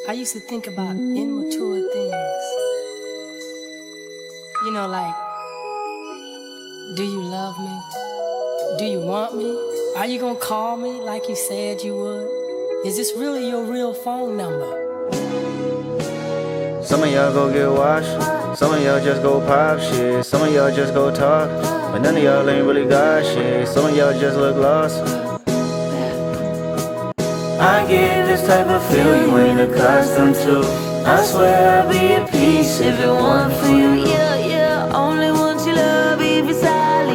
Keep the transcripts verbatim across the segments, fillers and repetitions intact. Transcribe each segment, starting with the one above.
I used to think about immature things. You know, like, do you love me? Do you want me? Are you gonna call me like you said you would? Is this really your real phone number? Some of y'all go get washed, some of y'all just go pop shit, some of y'all just go talk, but none of y'all ain't really got shit, some of y'all just look lost. I get this type of feel you ain't accustomed to. I swear I'll be at peace if it weren't for you. Yeah, yeah, only want your love if it's solid.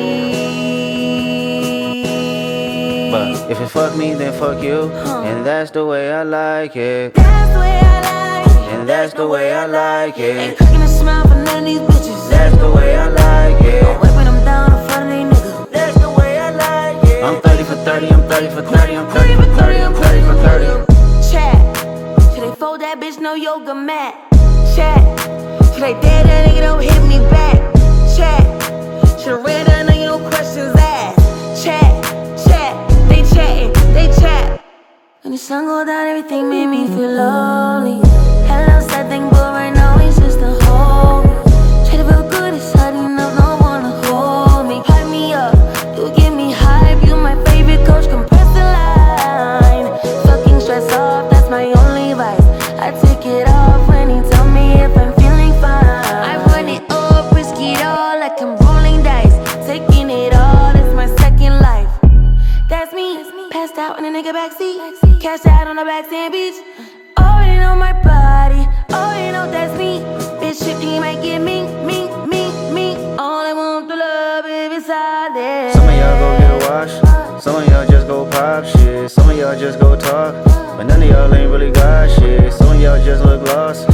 But if it fuck me, then fuck you, huh. And that's the way I like it. That's the way I like it. And that's the way I like it. Ain't cooking a smile for none of these bitches. That's the way I like it. I'm whipping them down in front of these niggas. That's the way I like it. I'm thirty for thirty, I'm thirty for thirty, I'm thirty for thirty, I'm thirty for thirty. Chat, should they fold that bitch no yoga mat? Chat, should they dare that nigga don't hit me back? Chat, should I ran down on you no questions asked? Chat, chat, they chatting, they chat. When the sun go down, everything made me feel lonely. Hello, sad thing, but right now it's just a hold me. Try to feel good, it's hard enough, no one to hold me. Hype me up, you give me hype, you my favorite coach, compress the line. Fucking stress off, that's my only vice. I take it off when he tell me if I'm feeling fine. I run it up, risk it all like I'm rolling dice. Taking it all, it's my second life. That's me, passed out in a nigga backseat. Cashed out on the back sand beach. Already know my body, already know that's me. Bitch fifty might get me, me, me, me. All I want to love if it's solid. Some of y'all go get washed, some of y'all just go pop shit, some of y'all just go talk, but none of y'all ain't really got shit, some of y'all just look lost.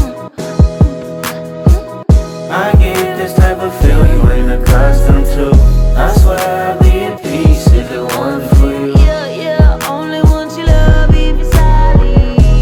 I get this type of feel you ain't accustomed to. I swear I'll be at peace if it weren't for you. Yeah, yeah, only want your love if it's solid.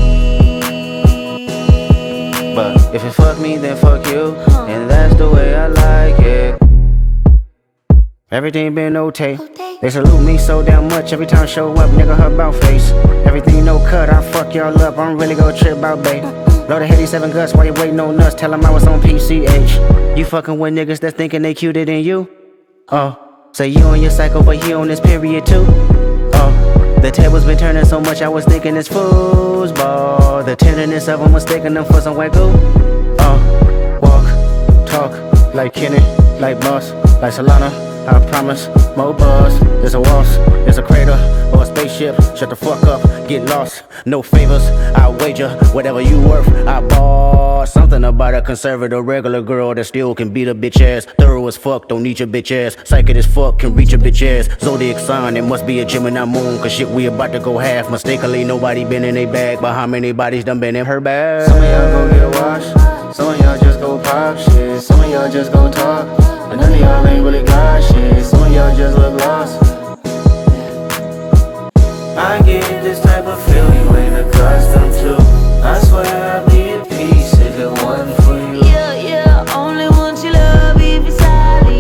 But if it fuck me, then fuck you, and that's the way I like it. Everything been okay. They salute me so damn much every time I show up, nigga, her bout face. Everything no cut, I fuck y'all up, I'm really gon' trip out, babe. Load of eighty-seven guts while you waiting on nuts, tell them I was on P C H. You fucking with niggas that's thinking they cuter than you? Oh, say you on your cycle, but he on this period too? Oh, the tables been turning so much, I was thinking it's foosball. The tenderness of them was taking them for some wagyu. Oh, walk, talk, like Kenny, like Boss, like Solana. I promise, more buzz, there's a waltz, there's a crater, or a spaceship. Shut the fuck up, get lost, no favors, I wager, whatever you worth, I bought. Something about a conservative regular girl that still can beat a bitch ass. Thorough as fuck, don't need your bitch ass. Psychic as fuck, can reach a bitch ass. Zodiac sign, it must be a Gemini moon, cause shit we about to go half. Mistakenly, nobody been in they bag, but how many bodies done been in her bag? Some of y'all go get washed, some of y'all just go pop shit, some of y'all just go talk, but none of y'all ain't really got shit, some of y'all just look lost. I get this type of feel you ain't accustomed to. I swear I'll be at peace if it wasn't for you. Yeah, yeah, only want your love if it's solid.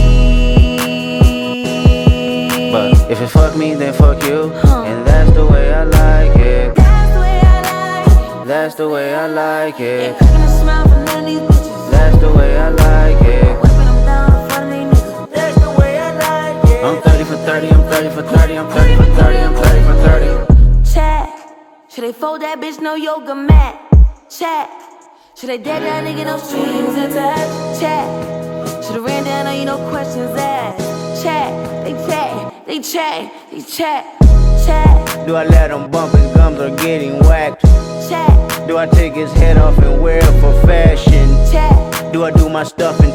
But if it fuck me, then fuck you, huh. And that's the way I like it. That's the way I like it. That's the way I like it. Ain't cooking a smile for none of these bitches. That's the way I like it. I'm whipping them down in front of these niggas. That's the way I like it. I'm thirty for thirty, I'm thirty for thirty, I'm thirty for thirty, I'm thirty for thirty. Chat, should they fold that bitch no yoga mat? Chat, should they dead that nigga no strings attached? Chat, should I ran down on you no questions asked? Chat, they chat, they chat, they chat, chat. Do I let him bump his gums or getting whacked? Chat, do I take his head off and wear it for fashion? Chat, do I do my stuff